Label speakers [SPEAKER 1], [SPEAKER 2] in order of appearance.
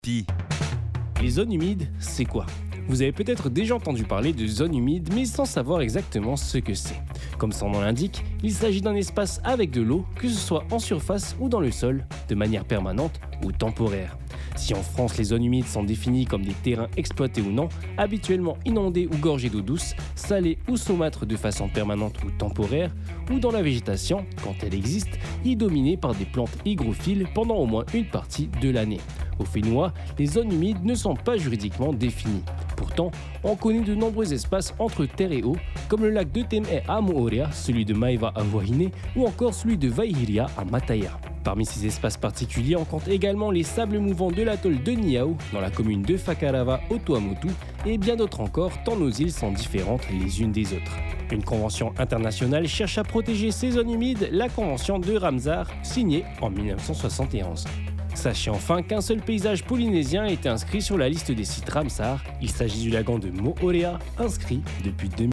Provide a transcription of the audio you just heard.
[SPEAKER 1] Les zones humides, c'est quoi ? Vous avez peut-être déjà entendu parler de zones humides, mais sans savoir exactement ce que c'est. Comme son nom l'indique, il s'agit d'un espace avec de l'eau, que ce soit en surface ou dans le sol, de manière permanente ou temporaire. Si en France les zones humides sont définies comme des terrains exploités ou non, habituellement inondés ou gorgés d'eau douce, salée ou saumâtre de façon permanente ou temporaire, ou dans la végétation, quand elle existe, y dominée par des plantes hygrophiles pendant au moins une partie de l'année. Au Fénois, les zones humides ne sont pas juridiquement définies. Pourtant, on connaît de nombreux espaces entre terre et eau, comme le lac de Tem'e à Moorea, celui de Maiva à Huahine ou encore celui de Vaihiria à Mataya. Parmi ces espaces particuliers, on compte également les sables mouvants de l'atoll de Niao, dans la commune de Fakarava au Tuamotu, et bien d'autres encore, tant nos îles sont différentes les unes des autres. Une convention internationale cherche à protéger ces zones humides, la convention de Ramsar, signée en 1971. Sachez enfin qu'un seul paysage polynésien est inscrit sur la liste des sites Ramsar, il s'agit du lagon de Moorea, inscrit depuis 2000.